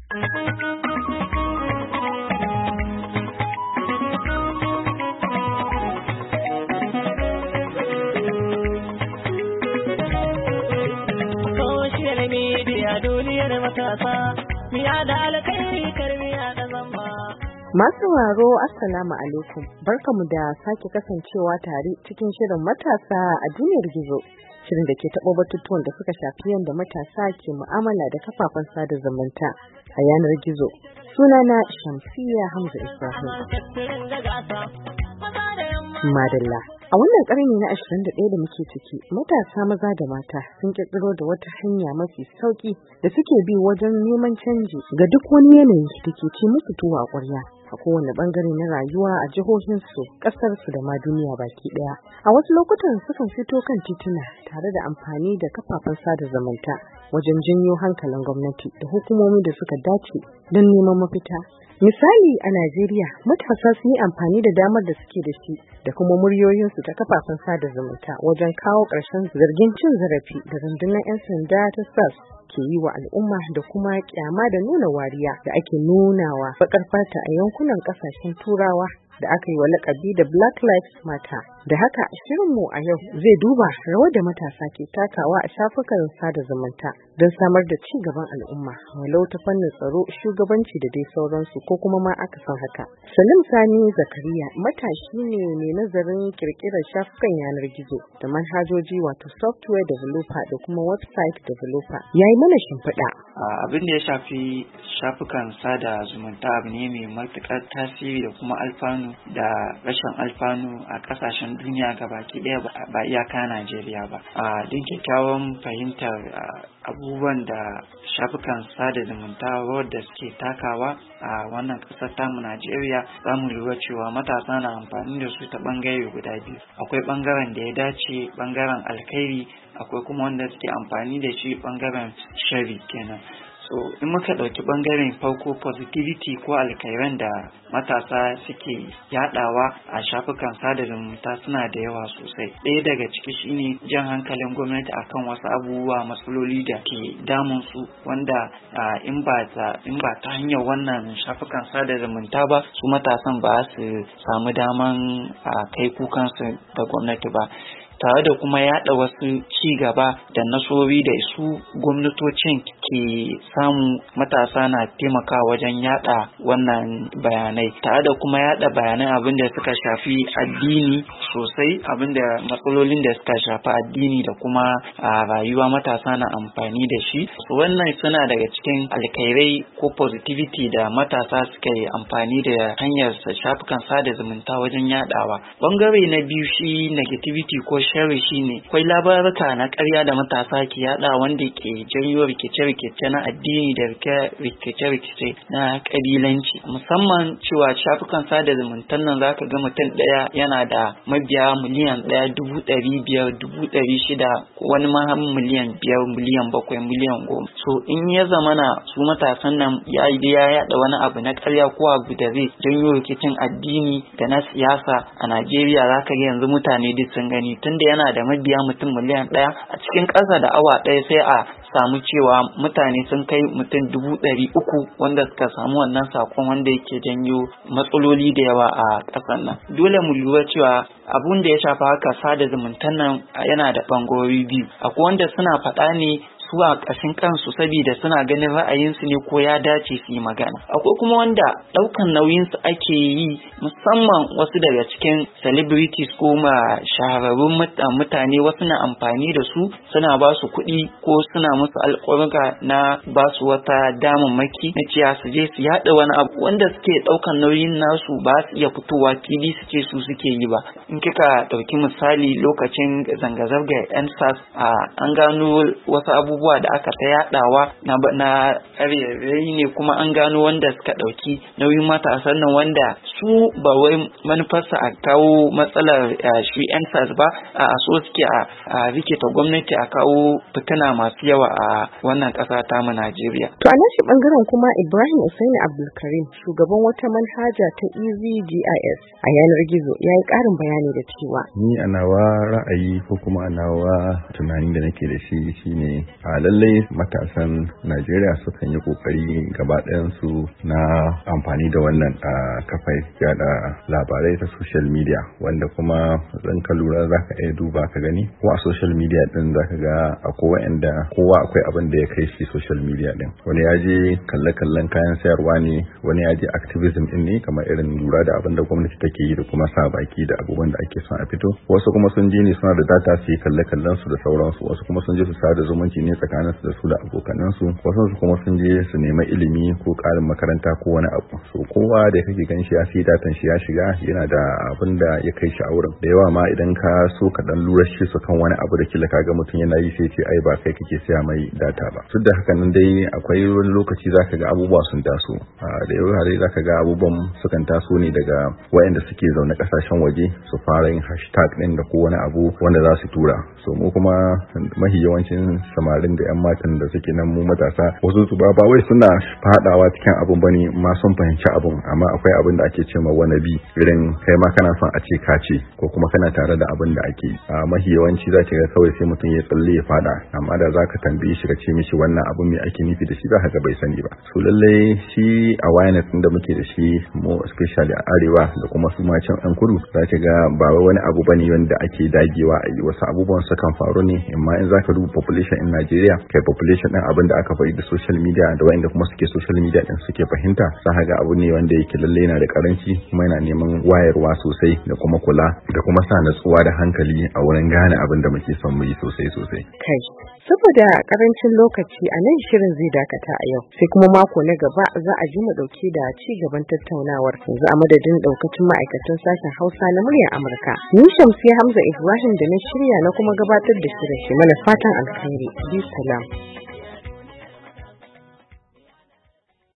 Social media duniyar matasa, miya da alkai karmiya da zamba. Masu sauraro Assalamu alaikum, barkamu da sake kasancewa tare cikin shirin matasa a duniyar gizo. Shirin da ke taɓo batutuwan da suka shafi yadda matasa ke mu'amala da kafafen sada zumunta a yanar gizo. Sunana Shamsiyya Hamza Ibrahim. Madalla. A wannan ƙarni na 21 da muke ciki, matasa maza da mata sun ƙirƙiro da wata hanya mafi sauƙi da suke bi wajen neman canji ga duk wani yanayi da ke ci musu tuwo a ƙwarya a kowane ɓangare na rayuwa a jihohinsu, ƙasarsu da ma duniya baki ɗaya. A wasu lokutan sukan fito kan tituna tare da amfani da kafafen sada zumunta wajen janyo hankalin gwamnati da hukumomi da suka dace don neman mafita. Misali a Najeriya, matasa sun yi amfani da damar da suke da shi da kuma muryoyinsu ta kafafen sada zumunta wajen kawo ƙarshen zargin cin zarafi da rundunar 'yan sanda ta SARS ke yi wa al'umma da kuma kyama da nuna wariya da ake nunawa baƙar fata a yankunan ƙasashen Turawa da aka yi wa laƙabi da Black Lives Matter. Da haka shirinmu a yau zai duba rawar da matasa ke takawa a shafukan sada zumunta don samar da ci gaban al'umma, walau ta fannin tsaro, shugabanci da dai sauransu ko kuma ma aka san haka. Salim Sani Zakariya matashi ne mai nazarin kirkirar shafukan yanar gizo da manhajoji wato software developer da kuma website developer. Ya yi mana shimfiɗa. Abin da ya shafi shafukan sada zumunta abu ne mai matuƙar tasiri da kuma alfanu da rashin alfanu a ƙasashen duniya gabaki ɗaya ba iyaka Najeriya ba. Don kyakkyawan fahimtar abubuwan da shafukan sada zumunta wadda suke takawa a wannan ƙasar tamu Najeriya, za mu lura cewa matasa na amfani da su ta ɓangare guda biyu. Akwai ɓangaren da ya dace, ɓangaren alkhairi, akwai kuma wanda suke amfani da shi ɓangaren shari kenan. So in muka ɗauki ɓangaren farko, positivity ko alkhairan da matasa suke yaɗawa a shafukan sada zumunta suna da yawa sosai. Ɗaya daga ciki shine jan hankalin gwamnati akan wasu abubuwa, matsaloli da ke damun su wanda in ba ta hanyar wannan shafukan sada zumunta ba, su matasan ba su samu daman kai kukansu da gwamnati ba. Tare da kuma yaɗa wasu ci gaba da nasarori da su gwamnatocin ke samu, matasa na taimakawa wajen yaɗa wannan bayanai, tare da kuma yaɗa bayanai abin da suka shafi addini sosai, abin da matsalolin da suka shafi addini da kuma rayuwa matasa na amfani da shi. Wannan suna daga cikin alkhairai ko positivity da matasa suka yi amfani da hanyar shafukan sada zumunta wajen yaɗawa. Bangare na biyu shi negativity ko sharri shine akwai labaruka na ƙarya da matasa ke yada wanda ke janyo rikice-rikice na addini da rikice-rikice na ƙabilanci, musamman cewa shafukan sada zumuntan nan zaka ga mutum ɗaya yana da mabiya miliyan 1, 500,000, 600,000, wani ma miliyan 5, miliyan 7, miliyan 10. So in ya zamana su matasan nan ya yada wani abu na ƙarya ko abu da zai janyo rikicin addini da na siyasa a Najeriya, zaka ga yanzu mutane duk sun gani, tunda yana da mabiya mutum miliyan 1 a cikin ƙasa da awa 1 sai a samu cewa mutane sun kai mutum 300,000 wanda suka samu wannan sakon wanda yake janyo matsaloli da yawa a ƙasar nan. Dole mu lura cewa abun da ya shafa haka sada zumuntan nan yana da ɓangarori biyu. Akwai wanda suna faɗa ne su a ƙashin kansu saboda suna ganin ra'ayinsu ne ko ya dace su yi magana. Akwai kuma wanda ɗaukan nauyinsu ake yi, musamman wasu daga cikin celebrities ko shahararrun mutane, wasu na amfani da su suna ba su kuɗi ko suna musu alƙawarka na ba su wata damammaki na cewa su je su yaɗa wani abu wanda suke ɗaukan nauyin nasu ba su iya fitowa fili su ce su suke yi ba. In kika ɗauki misali lokacin zanga-zanga NSAS, an gano wasu abubuwa da aka ta yaɗawa na ƙarairayi ne, kuma an gano wanda suka ɗauki nauyin matasan nan wanda su ba wai manufarsa a kawo matsalar shi NSAS ba, a so suke a rikita gwamnati, a kawo fitina masu yawa a wannan ƙasa ta mu Najeriya. To a nashi ɓangaren kuma Ibrahim Usaini Abdulkarim, shugaban wata manhaja ta EasyGIS a yanar gizo, ya yi ƙarin bayani da cewa ni a nawa ra'ayi ko kuma a nawa tunani da nake da shi shine lallai matasan Najeriya sukan yi kokari gaba ɗayan su na amfani da wannan kafai yada labarai ta social media, wanda kuma zan ka lura zaka iya duba ka gani ko a social media din zaka ga akwai wanda kowa akwai abin da ya kai shi social media din. Wani ya je kalle-kallen kayan sayarwa ne, wani ya je activism din ne kamar irin lura da abin da gwamnati take yi da kuma sa baki da abubuwan da ake son a fito. Wasu kuma sun je ne suna da data su yi kalle-kallen su da sauransu, wasu kuma sun je su sada zumunci ne tsakanin su da su da abokanan su, wasu kuma sun je su nema ilimi ko karin makaranta ko wani abu. So kowa da kake gan shi ya sai datan shi ya shiga yana da abin da ya kai shi a wurin. Da yawa ma idan ka so ka dan lura shi su kan wani abu da kila kaga mutum yana yi sai ce ai ba kai kake saya mai data ba. Duk da haka nan dai akwai wani lokaci zaka ga abubuwa sun taso. Da yawa dai zaka ga abubuwan sukan taso ne daga wayanda suke zaune kasashen waje su fara yin hashtag din da ko wani abu wanda za su tura. So mu kuma mahi yawancin samarin da yan matan da suke nan mu matasa wasu su ba wai suna fadawa cikin abun bane ma sun fahimci abun, amma akwai abin da ake cewa wannabe, irin kai ma kana son a ce ka ce ko kuma kana tare da abin da ake mahi yawanci za ka ga kawai sai mutum ya tsalle ya fada, amma da zaka tambaye shi ka ce mishi wannan abun me ake nufi da shi za ka ga bai sani ba. So lallai shi awareness din da muke da shi mu especially a arewa da kuma su ma can an kudu za ka ga ba wani abu bane wanda ake dagewa a yi. Wasu abubuwan su kan faru ne, amma in zaka duba population in Najeriya kai population din abin da aka faɗi da social media da wanda kuma suke social media din suke fahimta, za ka ga abu ne wanda yake lalle yana da karanci kuma yana neman wayarwa sosai da kuma kula da kuma sa natsuwa da hankali a wurin gane abin da muke son mu yi sosai. Kai, saboda karancin lokaci a nan shirin zai dakata a yau, sai kuma mako na gaba za a ji mu dauke da ci gaban tattaunawar. Yanzu a madadin daukacin ma'aikatan sashen Hausa na muryar Amurka, ni Shamsiyya Hamza Ibrahim da na shirya na kuma gabatar da shirin ke mana fatan alkhairi. Bi salam.